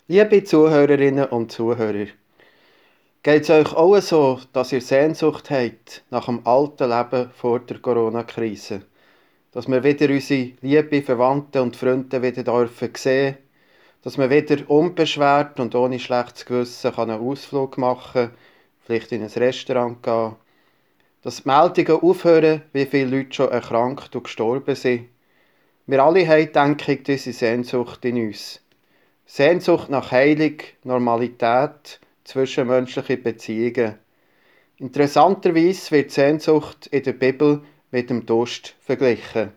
Liebe Zuhörerinnen und Zuhörer, geht es euch auch so, dass ihr Sehnsucht habt nach dem alten Leben vor der Corona-Krise? Dass wir wieder unsere lieben Verwandten und Freunde wieder dürfen sehen, dass man wieder unbeschwert und ohne schlechtes Gewissen einen Ausflug machen kann, vielleicht in ein Restaurant gehen, dass die Meldungen aufhören, wie viele Leute schon erkrankt und gestorben sind. Wir alle haben, denke ich, diese Sehnsucht in uns. Sehnsucht nach Heilung, Normalität, zwischenmenschliche Beziehungen. Interessanterweise wird Sehnsucht in der Bibel mit dem Durst verglichen.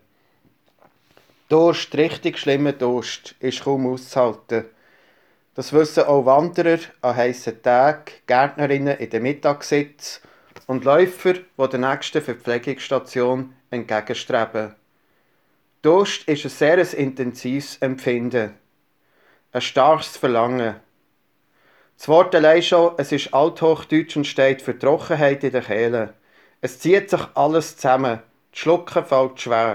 Durst, richtig schlimmer Durst, ist kaum auszuhalten. Das wissen auch Wanderer an heissen Tagen, Gärtnerinnen in den Mittagssitz und Läufer, die der nächsten Verpflegungsstation entgegenstreben. Durst ist ein sehr intensives Empfinden. Ein starkes Verlangen. Das Wort allein schon, es ist althochdeutsch und steht für Trockenheit in der Kehle. Es zieht sich alles zusammen. Das Schlucken fällt schwer.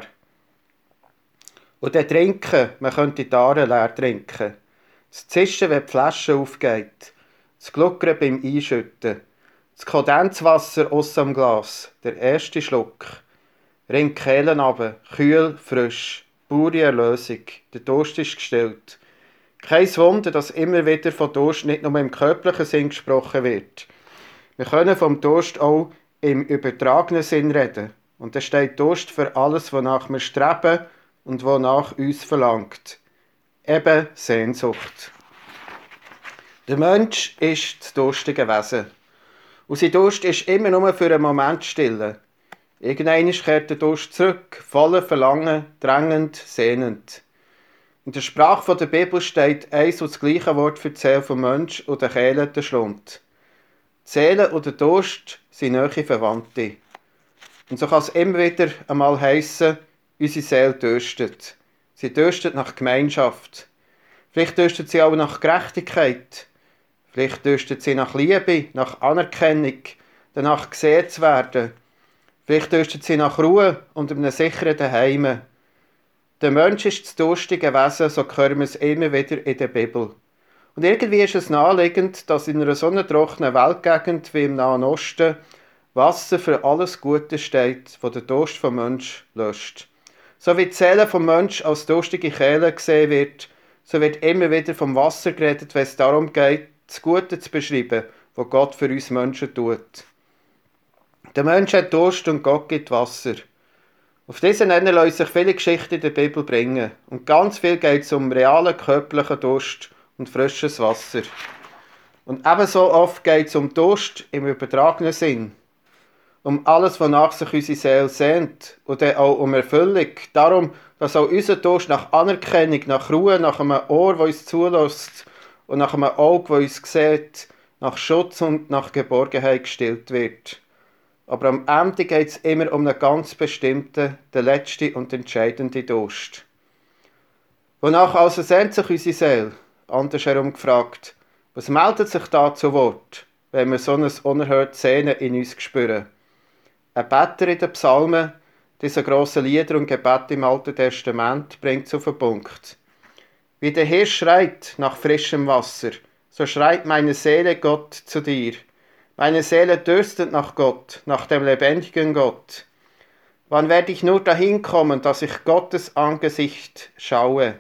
Und dann trinken, man könnte die Aare leer trinken. Das Zischen, wenn die Flasche aufgeht. Das Gluckern beim Einschütten. Das Kondenswasser aus dem Glas, der erste Schluck. Ringt die Kehle runter, kühl, frisch. Pure Erlösung. Der Durst ist gestillt. Kein Wunder, dass immer wieder von Durst nicht nur im körperlichen Sinn gesprochen wird. Wir können vom Durst auch im übertragenen Sinn reden. Und da steht Durst für alles, wonach wir streben und wonach uns verlangt. Eben Sehnsucht. Der Mensch ist das durstige Wesen. Und sein Durst ist immer nur für einen Moment still. Irgendwann kehrt der Durst zurück, voller Verlangen, drängend, sehnend. In der Sprache der Bibel steht eins und das gleiche Wort für die Seele vom Mensch und der Kehle der Schlund. Die Seele und der Durst sind nahe Verwandte. Und so kann es immer wieder einmal heissen, unsere Seele dürstet. Sie dürstet nach Gemeinschaft. Vielleicht dürstet sie auch nach Gerechtigkeit. Vielleicht dürstet sie nach Liebe, nach Anerkennung, danach gesehen zu werden. Vielleicht dürstet sie nach Ruhe und einem sicheren Heim. Der Mensch ist das durstige Wesen, so hören wir es immer wieder in der Bibel. Und irgendwie ist es naheliegend, dass in einer so trockenen Weltgegend wie im Nahen Osten Wasser für alles Gute steht, das der Durst vom Mensch löscht. So wie die Seele vom Mensch als durstige Kehle gesehen wird, so wird immer wieder vom Wasser geredet, wenn es darum geht, das Gute zu beschreiben, was Gott für uns Menschen tut. Der Mensch hat Durst und Gott gibt Wasser. Auf diesen Nenner lassen sich viele Geschichten in der Bibel bringen. Und ganz viel geht es um realen körperlichen Durst und frisches Wasser. Und ebenso oft geht es um Durst im übertragenen Sinn. Um alles, wonach sich unsere Seele sehnt. Und dann auch um Erfüllung. Darum, dass auch unser Durst nach Anerkennung, nach Ruhe, nach einem Ohr, das uns zulässt und nach einem Auge, das uns sieht, nach Schutz und nach Geborgenheit gestillt wird. Aber am Ende geht es immer um einen ganz bestimmten, den letzten und entscheidenden Durst. Wonach also sehnt sich unsere Seele? Andersherum gefragt, was meldet sich da zu Wort, wenn wir so ein unerhörtes Sehnen in uns spüren? Ein Better in den Psalmen, diese grossen Lieder und Gebete im Alten Testament, bringt es auf den Punkt. Wie der Hirsch schreit nach frischem Wasser, so schreit meine Seele Gott zu dir. Meine Seele dürstet nach Gott, nach dem lebendigen Gott. Wann werde ich nur dahin kommen, dass ich Gottes Angesicht schaue?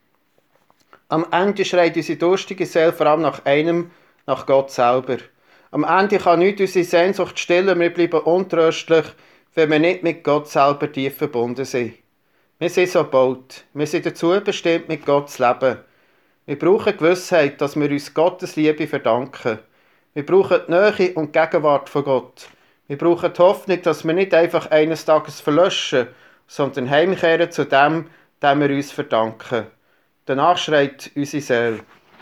Am Ende schreit unsere durstige Seele vor allem nach einem, nach Gott selber. Am Ende kann nicht unsere Sehnsucht stillen, wir bleiben untröstlich, wenn wir nicht mit Gott selber tief verbunden sind. Wir sind so gebaut. Wir sind dazu bestimmt, mit Gott zu leben. Wir brauchen Gewissheit, dass wir uns Gottes Liebe verdanken. Wir brauchen die Nähe und die Gegenwart von Gott. Wir brauchen die Hoffnung, dass wir nicht einfach eines Tages verlöschen, sondern heimkehren zu dem, dem wir uns verdanken. Danach schreit unsere Seele.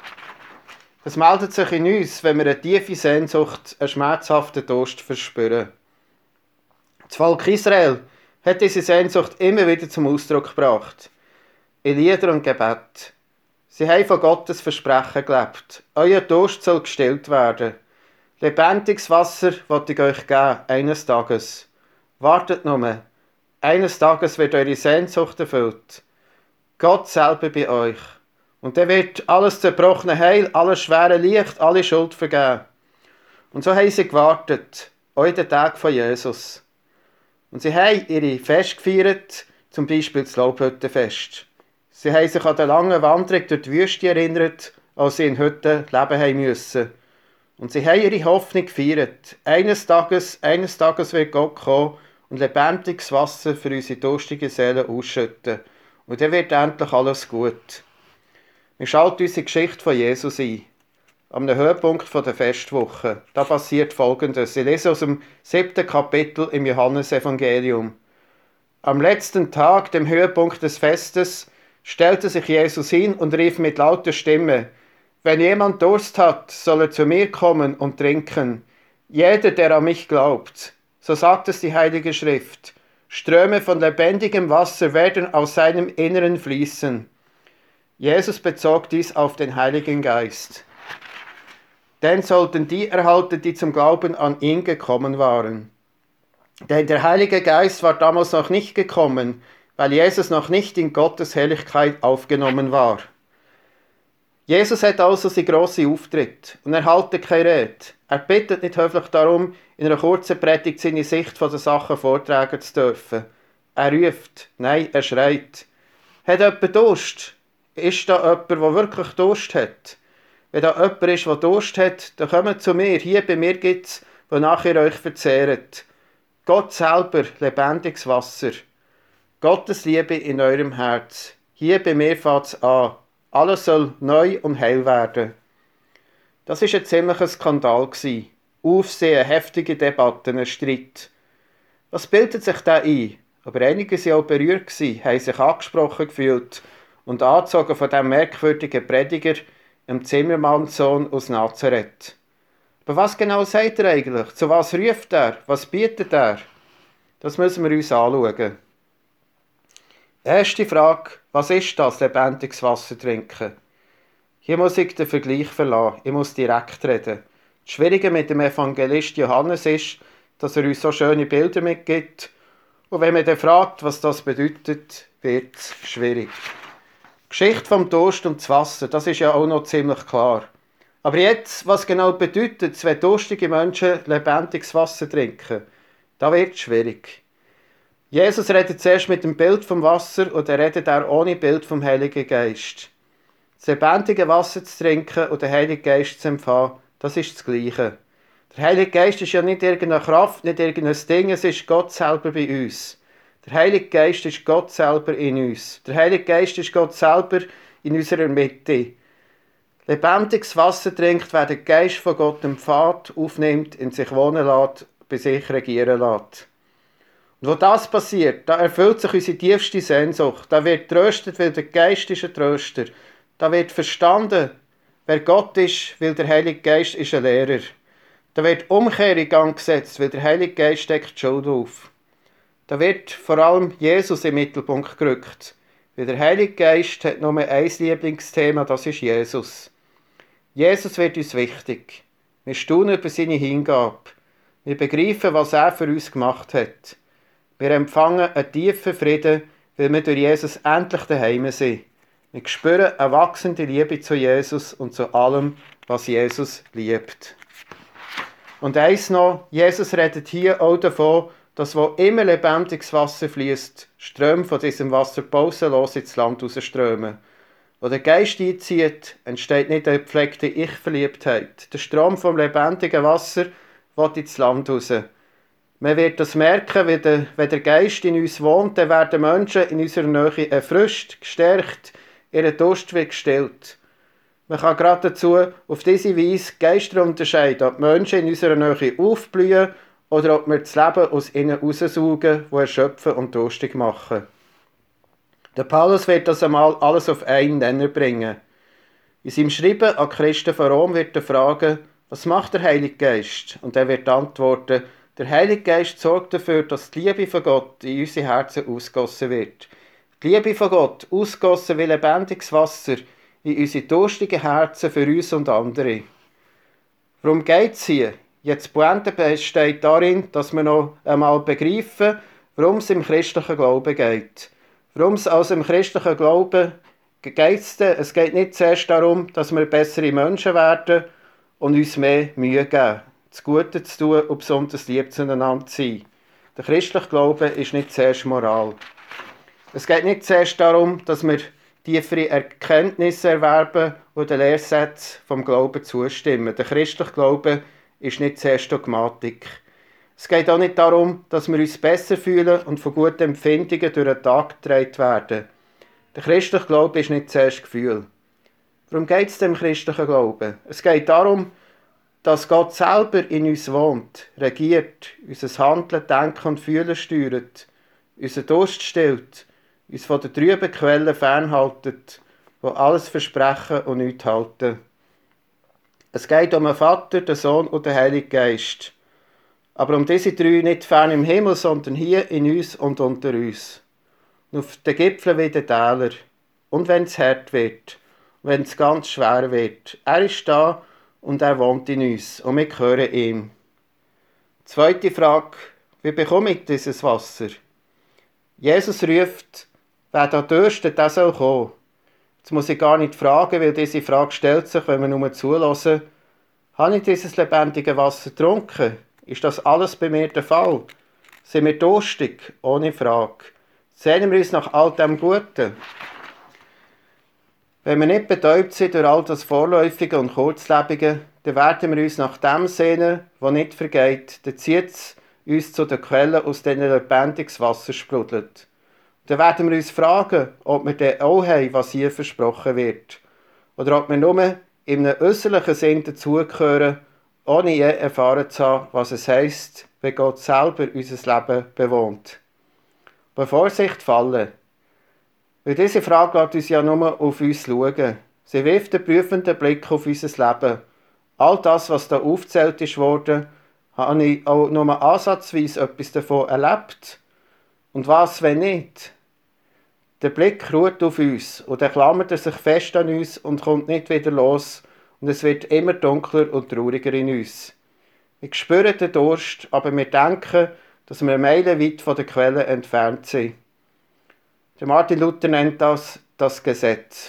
Das meldet sich in uns, wenn wir eine tiefe Sehnsucht, einen schmerzhaften Durst verspüren. Das Volk Israel hat diese Sehnsucht immer wieder zum Ausdruck gebracht. In Lieder und Gebet. Sie haben von Gottes Versprechen gelebt. Euer Durst soll gestillt werden. Lebendiges Wasser will ich euch geben, eines Tages. Wartet nur. Eines Tages wird eure Sehnsucht erfüllt. Gott selber bei euch. Und dann wird alles zerbrochene heil, alles schwere leicht, alle Schuld vergeben. Und so haben sie gewartet, auch in den Tag von Jesus. Und sie haben ihre Feste gefeiert, zum Beispiel das Laubhüttenfest. Sie haben sich an die lange Wanderung durch die Wüste erinnert, als sie in Hütten leben haben müssen. Und sie haben ihre Hoffnung gefeiert. Eines Tages wird Gott kommen und lebendiges Wasser für unsere durstigen Seelen ausschütten. Und dann wird endlich alles gut. Wir schalten unsere Geschichte von Jesus ein. Am Höhepunkt der Festwoche. Da passiert Folgendes. Ich lese aus dem 7. Kapitel im Johannesevangelium. Am letzten Tag, dem Höhepunkt des Festes, stellte sich Jesus hin und rief mit lauter Stimme: Wenn jemand Durst hat, soll er zu mir kommen und trinken. Jeder, der an mich glaubt. So sagt es die Heilige Schrift. Ströme von lebendigem Wasser werden aus seinem Inneren fließen. Jesus bezog dies auf den Heiligen Geist. Den sollten die erhalten, die zum Glauben an ihn gekommen waren. Denn der Heilige Geist war damals noch nicht gekommen, weil Jesus noch nicht in Gottes Herrlichkeit aufgenommen war. Jesus hat also seinen grossen Auftritt und er hält keine Rede. Er bittet nicht höflich darum, in einer kurzen Predigt seine Sicht von der Sache vortragen zu dürfen. Er ruft, nein, er schreit. Hat jemand Durst? Ist da jemand, der wirklich Durst hat? Wenn da jemand ist, der Durst hat, dann kommt zu mir. Hier bei mir gibt es, wonach ihr euch verzehrt. Gott selber, lebendiges Wasser. Gottes Liebe in eurem Herz. Hier bei mir fängt es an. Alles soll neu und heil werden. Das war ein ziemlicher Skandal. Aufsehen, heftige Debatten, ein Streit. Was bildet sich da ein? Aber einige waren auch berührt, haben sich angesprochen gefühlt und angezogen von diesem merkwürdigen Prediger, dem Zimmermannssohn aus Nazareth. Aber was genau sagt er eigentlich? Zu was ruft er? Was bietet er? Das müssen wir uns anschauen. Erste Frage: Was ist das, lebendiges Wasser trinken? Hier muss ich den Vergleich verlassen. Ich muss direkt reden. Das Schwierige mit dem Evangelist Johannes ist, dass er uns so schöne Bilder mitgibt. Und wenn man dann fragt, was das bedeutet, wird es schwierig. Die Geschichte vom Durst und das Wasser, das ist ja auch noch ziemlich klar. Aber jetzt, was genau bedeutet es, wenn durstige Menschen lebendiges Wasser trinken? Da wird es schwierig. Jesus redet zuerst mit dem Bild vom Wasser und er redet auch ohne Bild vom Heiligen Geist. Das lebendige Wasser zu trinken und den Heiligen Geist zu empfangen, das ist das Gleiche. Der Heilige Geist ist ja nicht irgendeine Kraft, nicht irgendein Ding, es ist Gott selber bei uns. Der Heilige Geist ist Gott selber in uns. Der Heilige Geist ist Gott selber in unserer Mitte. Lebendiges Wasser trinkt, wer den Geist von Gott empfängt, aufnimmt, in sich wohnen lässt, bei sich regieren lässt. Und wo das passiert, da erfüllt sich unsere tiefste Sehnsucht. Da wird tröstet, weil der Geist ist ein Tröster. Da wird verstanden, wer Gott ist, weil der Heilige Geist ist ein Lehrer. Da wird Umkehr in Gang gesetzt, weil der Heilige Geist deckt die Schuld auf. Da wird vor allem Jesus im Mittelpunkt gerückt. Weil der Heilige Geist hat nur ein Lieblingsthema, das ist Jesus. Jesus wird uns wichtig. Wir staunen über seine Hingabe. Wir begreifen, was er für uns gemacht hat. Wir empfangen einen tiefen Frieden, weil wir durch Jesus endlich daheim sind. Wir spüren eine wachsende Liebe zu Jesus und zu allem, was Jesus liebt. Und eins noch, Jesus redet hier auch davon, dass wo immer lebendiges Wasser fließt, Ströme von diesem Wasser pausenlos ins Land rausströmen. Wo der Geist einzieht, entsteht nicht eine gepflegte Ich-Verliebtheit. Der Strom vom lebendigen Wasser will ins Land raus. Man wird das merken, wenn der Geist in uns wohnt, dann werden Menschen in unserer Nähe erfrischt, gestärkt, ihr Durst wird gestillt. Man kann gerade dazu auf diese Weise Geister unterscheiden, ob Menschen in unserer Nähe aufblühen oder ob wir das Leben aus ihnen raussaugen, das erschöpfen und durstig machen. Der Paulus wird das einmal alles auf einen Nenner bringen. In seinem Schreiben an Christen von Rom wird er fragen, was macht der Heilige Geist? Und er wird antworten, der Heilige Geist sorgt dafür, dass die Liebe von Gott in unsere Herzen ausgossen wird. Die Liebe von Gott, ausgossen wie lebendiges Wasser, in unsere durstigen Herzen für uns und andere. Worum geht es hier? Jetzt die Pointe besteht darin, dass wir noch einmal begreifen, worum es im christlichen Glauben geht. Worum es also im christlichen Glauben Es geht nicht zuerst darum, dass wir bessere Menschen werden und uns mehr Mühe geben, das Gute zu tun und besonders lieb zueinander zu sein. Der christliche Glaube ist nicht zuerst Moral. Es geht nicht zuerst darum, dass wir tiefere Erkenntnisse erwerben und den Lehrsätzen vom Glauben zustimmen. Der christliche Glaube ist nicht zuerst Dogmatik. Es geht auch nicht darum, dass wir uns besser fühlen und von guten Empfindungen durch den Tag getragen werden. Der christliche Glaube ist nicht zuerst Gefühl. Worum geht es dem christlichen Glauben? Es geht darum, dass Gott selber in uns wohnt, regiert, unser Handeln, Denken und Fühlen steuert, unseren Durst stillt, uns von der trüben Quelle fernhaltet, die alles versprechen und nichts halten. Es geht um den Vater, den Sohn und den Heiligen Geist. Aber um diese drei nicht fern im Himmel, sondern hier in uns und unter uns. Und auf den Gipfeln wie den Täler. Und wenn es hart wird, wenn es ganz schwer wird. Er ist da und er wohnt in uns und wir gehören ihm. Zweite Frage, wie bekomme ich dieses Wasser? Jesus ruft, wer da dürstet, der soll kommen. Jetzt muss ich gar nicht fragen, weil diese Frage stellt sich, wenn wir nur zulassen. Habe ich dieses lebendige Wasser getrunken? Ist das alles bei mir der Fall? Sind wir durstig? Ohne Frage. Sehnen wir uns nach all dem Guten? Wenn wir nicht betäubt sind durch all das Vorläufige und Kurzlebige, dann werden wir uns nach dem sehnen, was nicht vergeht. Dann zieht es uns zu den Quellen, aus denen lebendiges Wasser sprudelt. Dann werden wir uns fragen, ob wir dann auch haben, was hier versprochen wird. Oder ob wir nur in einem äußerlichen Sinn dazugehören, ohne je erfahren zu haben, was es heisst, wenn Gott selber unser Leben bewohnt. Aber Vorsicht fallen. Weil diese Frage lässt uns ja nur auf uns schauen. Sie wirft einen prüfenden Blick auf unser Leben. All das, was da aufgezählt ist worden, habe ich auch nur ansatzweise etwas davon erlebt. Und was, wenn nicht? Der Blick ruht auf uns und er klammert sich fest an uns und kommt nicht wieder los. Und es wird immer dunkler und trauriger in uns. Wir spüren den Durst, aber wir denken, dass wir meilenweit von der Quelle entfernt sind. Der Martin Luther nennt das Gesetz.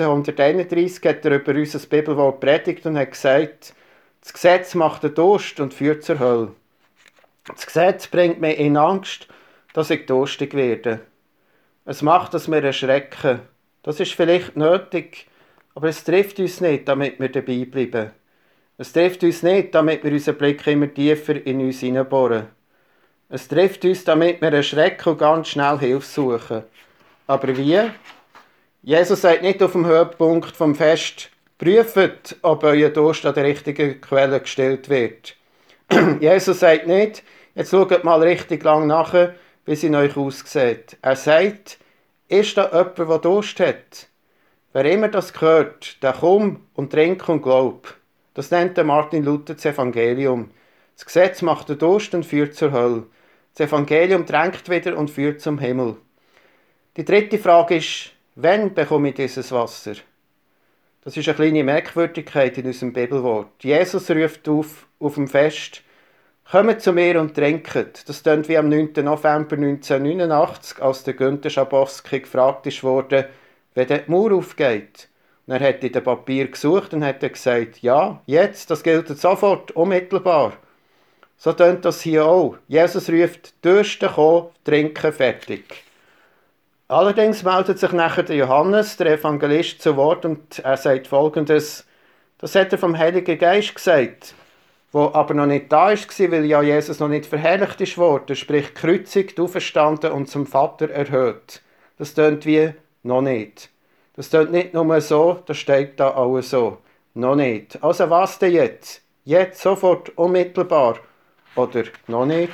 1531 hat er über unser Bibelwort predigt und hat gesagt, das Gesetz macht den Durst und führt zur Hölle. Das Gesetz bringt mich in Angst, dass ich durstig werde. Es macht, dass wir erschrecken. Das ist vielleicht nötig, aber es trifft uns nicht, damit wir dabei bleiben. Es trifft uns nicht, damit wir unseren Blick immer tiefer in uns hineinbohren. Es trifft uns, damit wir erschrecken und ganz schnell Hilfe suchen. Aber wie? Jesus sagt nicht auf dem Höhepunkt vom Fest, prüft, ob euer Durst an der richtigen Quelle gestellt wird. Jesus sagt nicht, jetzt schaut mal richtig lang nach, wie es in euch aussieht. Er sagt, ist da jemand, der Durst hat? Wer immer das gehört, der komm und trink und glaub. Das nennt der Martin Luther das Evangelium. Das Gesetz macht den Durst und führt zur Hölle. Das Evangelium drängt wieder und führt zum Himmel. Die dritte Frage ist, wann bekomme ich dieses Wasser? Das ist eine kleine Merkwürdigkeit in unserem Bibelwort. Jesus ruft auf dem Fest, kommt zu mir und trinket. Das klingt wie am 9. November 1989, als der Günther Schabowski gefragt wurde, wenn die Mauer aufgeht. Und er hat in dem Papier gesucht und hat gesagt, ja, jetzt, das gilt sofort, unmittelbar. So klingt das hier auch. Jesus ruft, Dürsten kommen, trinken, fertig. Allerdings meldet sich nachher der Johannes, der Evangelist, zu Wort und er sagt Folgendes, das hat er vom Heiligen Geist gesagt, wo aber noch nicht da war, weil ja Jesus noch nicht verherrlicht ist worden, sprich gekreuzigt, auferstanden und zum Vater erhöht. Das klingt wie noch nicht. Das klingt nicht nur so, das steht da auch so. Noch nicht. Also was denn jetzt? Jetzt, sofort, unmittelbar. Oder noch nicht?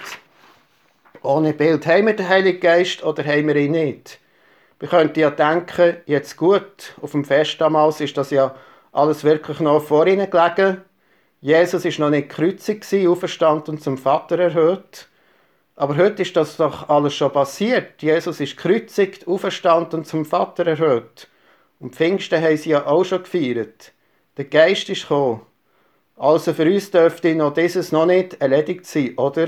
Ohne Bild. Haben wir den Heiligen Geist oder haben wir ihn nicht? Wir könnten ja denken, jetzt gut, auf dem Fest damals ist das ja alles wirklich noch vor ihnen gelegen. Jesus ist noch nicht gekreuzigt, auferstanden und zum Vater erhöht. Aber heute ist das doch alles schon passiert. Jesus ist gekreuzigt, auferstanden und zum Vater erhöht. Und Pfingsten haben sie ja auch schon gefeiert. Der Geist ist gekommen. Also für uns dürfte noch dieses noch nicht erledigt sein, oder?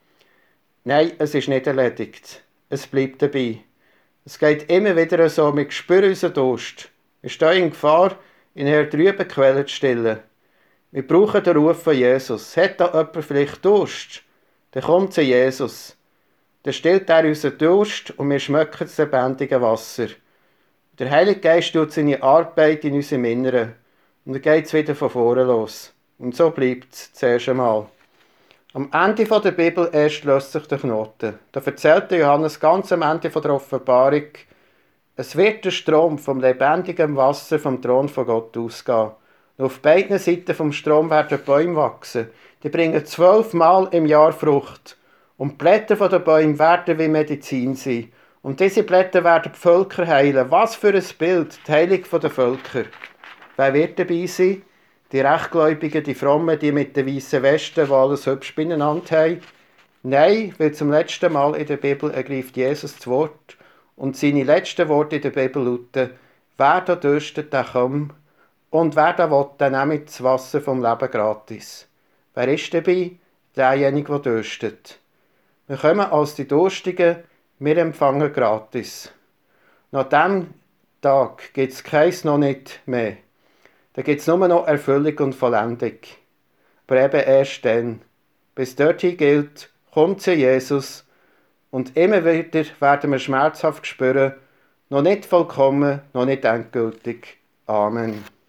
Nein, es ist nicht erledigt. Es bleibt dabei. Es geht immer wieder so, wir spüren unseren Durst. Wir stehen in Gefahr, in einer trüben Quelle zu stillen. Wir brauchen den Ruf von Jesus. Hat da jemand vielleicht Durst? Dann kommt zu Jesus. Dann stillt er unseren Durst und wir schmecken das lebendige Wasser. Der Heilige Geist tut seine Arbeit in unserem Inneren. Und dann geht es wieder von vorne los. Und so bleibt es zuerst einmal. Am Ende der Bibel erst löst sich der Knoten. Da erzählt Johannes ganz am Ende der Offenbarung, es wird der Strom vom lebendigen Wasser vom Thron von Gott ausgehen. Und auf beiden Seiten vom Strom werden Bäume wachsen. Die bringen 12 Mal im Jahr Frucht. Und die Blätter der Bäume werden wie Medizin sein. Und diese Blätter werden die Völker heilen. Was für ein Bild, die Heilung der Völker. Wer wird dabei sein? Die Rechtgläubigen, die Frommen, die mit den weißen Westen, die alles hübsch beieinander haben? Nein, weil zum letzten Mal in der Bibel ergreift Jesus das Wort und seine letzten Worte in der Bibel lauten: Wer da dürstet, der komm, und wer da will, der nehme das Wasser vom Leben gratis. Wer ist dabei? Derjenige, der dürstet. Wir kommen als die Durstigen, wir empfangen gratis. Nach diesem Tag gibt es keins noch nicht mehr. Da gibt es nur noch Erfüllung und Vollendung. Aber eben erst dann. Bis dorthin gilt, kommt zu Jesus und immer wieder werden wir schmerzhaft spüren, noch nicht vollkommen, noch nicht endgültig. Amen.